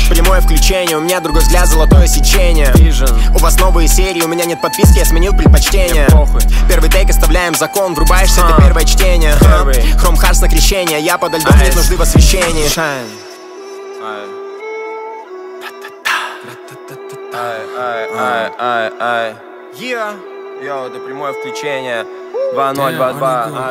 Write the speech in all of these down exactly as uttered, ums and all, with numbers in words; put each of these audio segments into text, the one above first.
Прямое включение, у меня другой взгляд, золотое сечение. Vision. У вас новые серии, у меня нет подписки, я сменил предпочтение. Первый тейк оставляем закон, врубаешься, uh. это первое чтение. uh. Хром Харс на крещение, я подо льдом, нет нужды в освещении. Ай, ай, ай, ай, ай. Yeah. Йоу, это прямое включение. два ноль два два.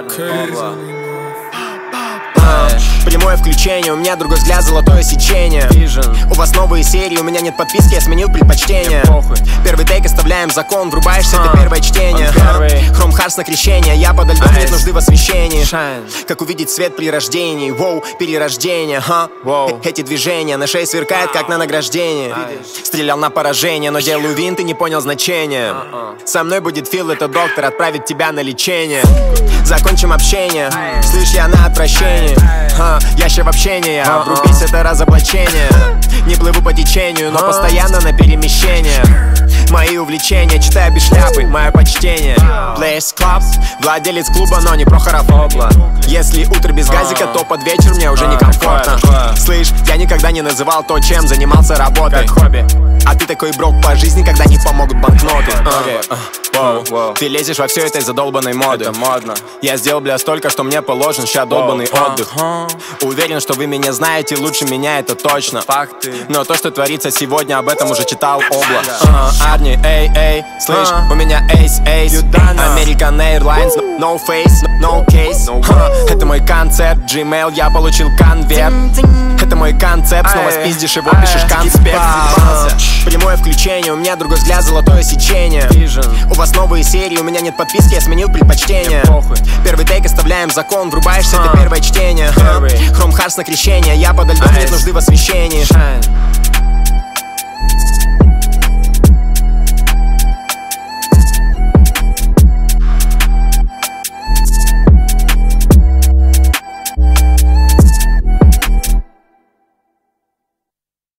Прямое включение, у меня другой взгляд, золотое сечение. Vision. У вас новые серии, у меня нет подписки, я сменил предпочтение. Первый тейк оставляем закон, врубаешься, uh. это первое чтение. Хром Харс на крещение, я подо льдом, нет нужды в освещении. Shine. Как увидеть свет при рождении, воу, перерождение, ха wow. Эти движения на шее сверкают, как на награждении. Стрелял на поражение, но делаю вин, ты не понял значения. uh-uh. Со мной будет Фил, это доктор, отправит тебя на лечение. Закончим общение, слышь, я на отвращении. Ха, ящик в общении, обрубись, это разоблачение. Не плыву по течению, но постоянно на перемещение. Мои увлечения, читаю без шляпы, мое почтение. Place Club, владелец клуба, но не Прохоров Обла. Если утро без газика, то под вечер мне уже некомфортно. Слышь, я никогда не называл то, чем занимался работой, как хобби. А ты такой брок по жизни, когда не помогут банкноты. okay. uh, wow. Wow. Ты лезешь во все этой задолбанной моды. Это модно. Я сделал, бля, столько, что мне положен ща долбанный wow. отдых. uh-huh. Уверен, что вы меня знаете лучше меня, это точно. Факты. Но то, что творится сегодня, об этом уже читал Обла. uh, Арни, эй, эй, слышь, uh-huh. у меня эйс, эйс. American Airlines, no face, no case. no uh, Это мой концерт, Gmail, я получил конверт. Это мой концепт, снова спиздишь его, пишешь конспект. Прямое включение, у меня другой взгляд, золотое сечение. Vision. У вас новые серии, у меня нет подписки, я сменил предпочтение. Первый тейк оставляем закон, врубаешься, uh. это первое чтение. Хром Харс на крещение, я подо льдом, нет нужды в освещении. Shine.